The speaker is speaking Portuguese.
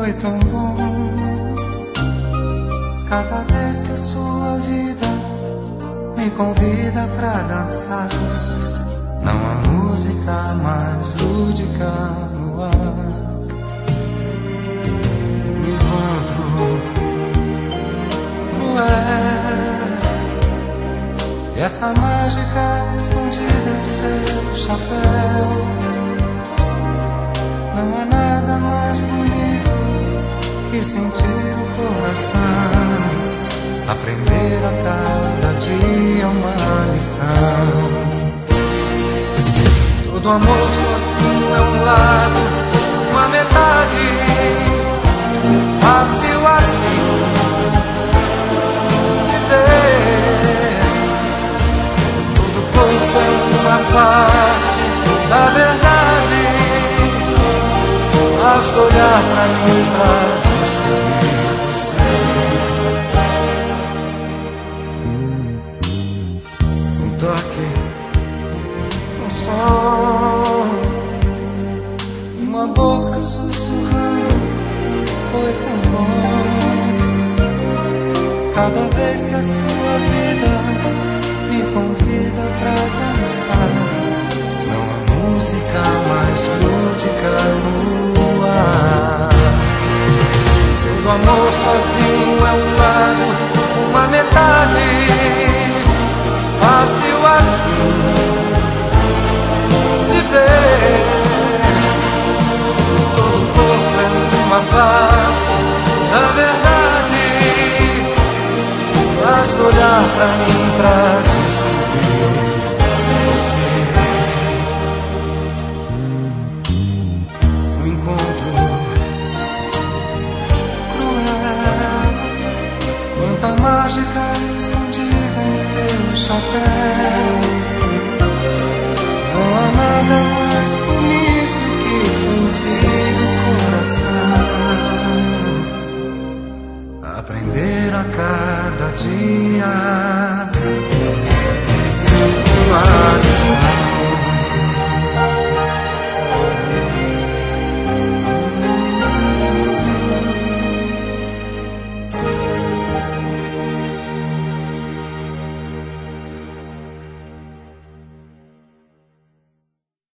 foi tão bom. Cada vez que a sua vida me convida pra dançar, não há música mais lúdica no ar. Me encontro cruel, e essa mágica escondida em seu chapéu. Não há nada mais bonito que sentir o coração, aprender a cada dia uma lição. Todo amor sozinho é um lado, uma metade, fácil assim viver. Todo corpo é uma parte da verdade, basta olhar pra mim pra descobrir você. Um toque, um som, uma boca sussurrando, foi tão bom. Cada vez que a sua vida me convida pra dançar, não há música mais lúdica no ar. Todo amor sozinho